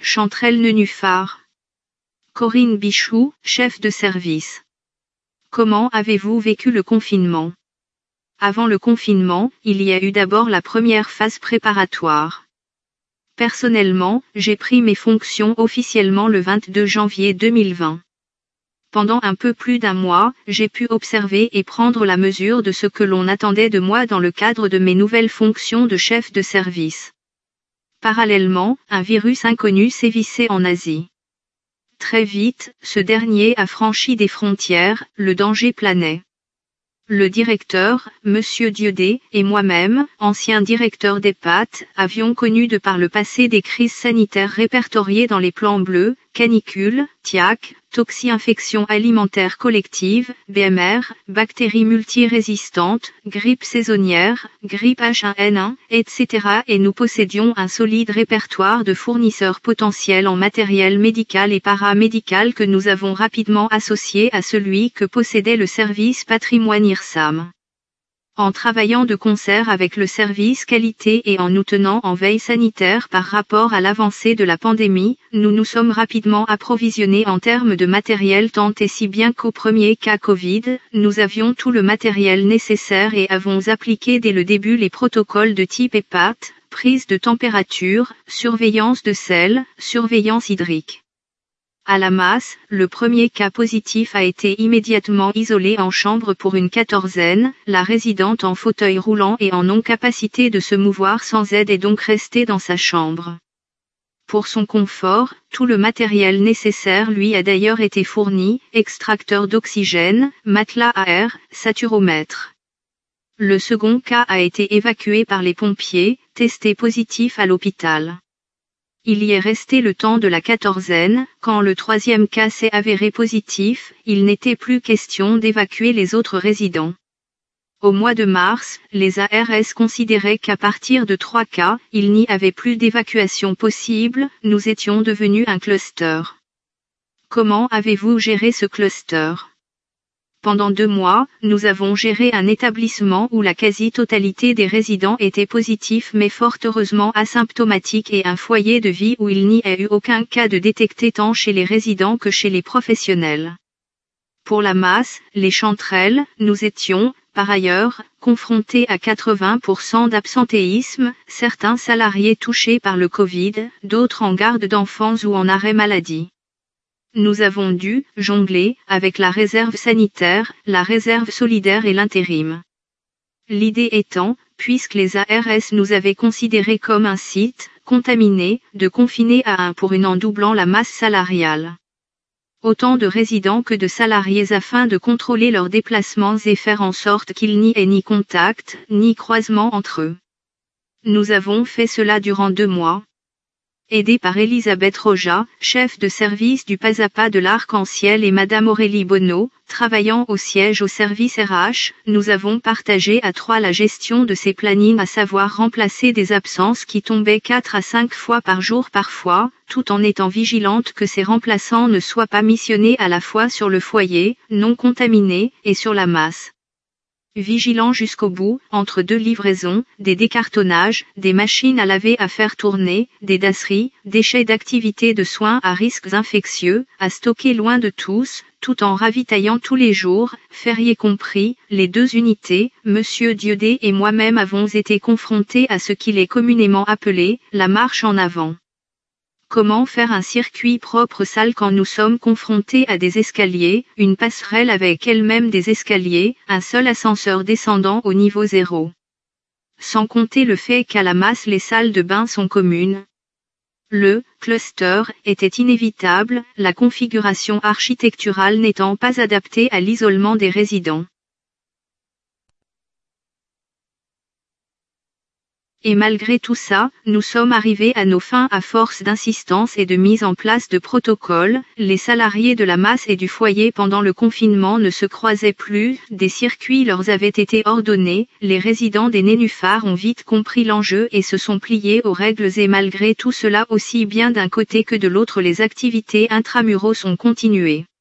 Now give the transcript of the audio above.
Chantrelle Nénuphar. Corinne Bichou, chef de service. Comment avez-vous vécu le confinement? Avant le confinement, il y a eu d'abord la première phase préparatoire. Personnellement, j'ai pris mes fonctions officiellement le 22 janvier 2020. Pendant un peu plus d'un mois, j'ai pu observer et prendre la mesure de ce que l'on attendait de moi dans le cadre de mes nouvelles fonctions de chef de service. Parallèlement, un virus inconnu sévissait en Asie. Très vite, ce dernier a franchi des frontières, le danger planait. Le directeur, Monsieur Dieudé, et moi-même, ancien directeur d'EHPAD, avions connu de par le passé des crises sanitaires répertoriées dans les plans bleus, canicule, TIAC, toxi-infection alimentaire collective, BMR, bactéries multirésistantes, grippe saisonnière, grippe H1N1, etc. Et nous possédions un solide répertoire de fournisseurs potentiels en matériel médical et paramédical que nous avons rapidement associé à celui que possédait le service patrimoine IRSAM. En travaillant de concert avec le service qualité et en nous tenant en veille sanitaire par rapport à l'avancée de la pandémie, nous nous sommes rapidement approvisionnés en termes de matériel tant et si bien qu'au premier cas Covid, nous avions tout le matériel nécessaire et avons appliqué dès le début les protocoles de type EHPAD, prise de température, surveillance de sel, surveillance hydrique. À la masse, le premier cas positif a été immédiatement isolé en chambre pour une quatorzaine, la résidente en fauteuil roulant et en non-capacité de se mouvoir sans aide est donc restée dans sa chambre. Pour son confort, tout le matériel nécessaire lui a d'ailleurs été fourni, extracteur d'oxygène, matelas à air, saturomètre. Le second cas a été évacué par les pompiers, testé positif à l'hôpital. Il y est resté le temps de la quatorzaine, quand le troisième cas s'est avéré positif, il n'était plus question d'évacuer les autres résidents. Au mois de mars, les ARS considéraient qu'à partir de 3 cas, il n'y avait plus d'évacuation possible, nous étions devenus un cluster. Comment avez-vous géré ce cluster? Pendant 2 mois, nous avons géré un établissement où la quasi-totalité des résidents étaient positifs mais fort heureusement asymptomatiques et un foyer de vie où il n'y a eu aucun cas de détecté tant chez les résidents que chez les professionnels. Pour la masse, les chantrelles, nous étions, par ailleurs, confrontés à 80% d'absentéisme, certains salariés touchés par le Covid, d'autres en garde d'enfants ou en arrêt maladie. Nous avons dû jongler avec la réserve sanitaire, la réserve solidaire et l'intérim. L'idée étant, puisque les ARS nous avaient considérés comme un site contaminé, de confiner à 1 pour 1 en doublant la masse salariale. Autant de résidents que de salariés afin de contrôler leurs déplacements et faire en sorte qu'il n'y ait ni contact, ni croisement entre eux. Nous avons fait cela durant 2 mois. Aidée par Elisabeth Roja, chef de service du Pas à Pas de l'Arc-en-Ciel et Madame Aurélie Bonneau, travaillant au siège au service RH, nous avons partagé à 3 la gestion de ces plannings, à savoir remplacer des absences qui tombaient 4 à 5 fois par jour parfois, tout en étant vigilante que ces remplaçants ne soient pas missionnés à la fois sur le foyer, non contaminé, et sur la masse. Vigilant jusqu'au bout, entre 2 livraisons, des décartonnages, des machines à laver à faire tourner, des dasseries, déchets d'activités de soins à risques infectieux, à stocker loin de tous, tout en ravitaillant tous les jours, fériés compris, les 2 unités, Monsieur Dieudé et moi-même avons été confrontés à ce qu'il est communément appelé, la marche en avant. Comment faire un circuit propre sale quand nous sommes confrontés à des escaliers, une passerelle avec elle-même des escaliers, un seul ascenseur descendant au niveau 0. Sans compter le fait qu'à la masse les salles de bain sont communes. Le cluster était inévitable, la configuration architecturale n'étant pas adaptée à l'isolement des résidents. Et malgré tout ça, nous sommes arrivés à nos fins à force d'insistance et de mise en place de protocoles. Les salariés de la masse et du foyer pendant le confinement ne se croisaient plus, des circuits leur avaient été ordonnés, les résidents des nénuphars ont vite compris l'enjeu et se sont pliés aux règles et malgré tout cela aussi bien d'un côté que de l'autre les activités intramuros ont continué.